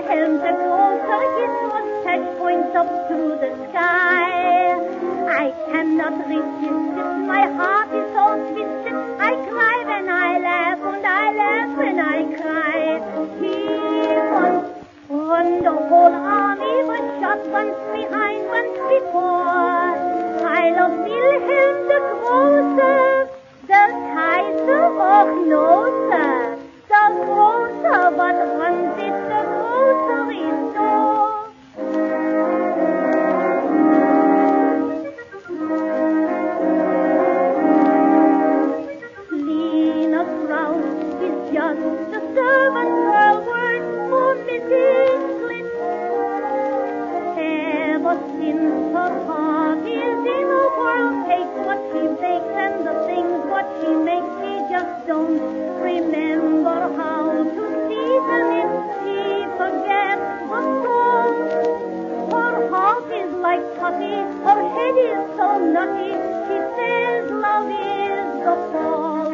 Wilhelm the Grocer, his mustache points up through the sky. I cannot resist it, my heart is so twisted. I cry when I laugh, and I laugh when I cry. He won the whole army, was shot once behind, once before. I love Wilhelm the Grocer, the Kaiser, och no, sir. The grocer, what runs it, the grocery store. Lena Kraus is just a servant girl word for Mrs. Glynn. Ever since her parties in a world, take what she bakes and the things what she makes, she just don't remember how to season it. She forgets the song. Her heart is like putty, her head is so nutty. She says love is the fall.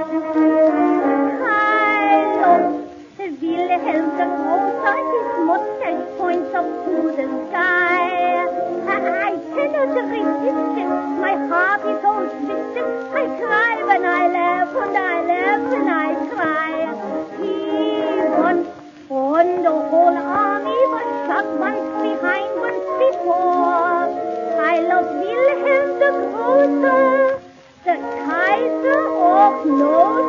I love Wilhelm the Grocer, his mustache points up to the sky. I cannot resist it, my heart is so twisted. I cry when I laugh, and I laugh when I cry. He won the whole army, was shot once behind, once before. I love Wilhelm the Grocer, the Kaiser of North.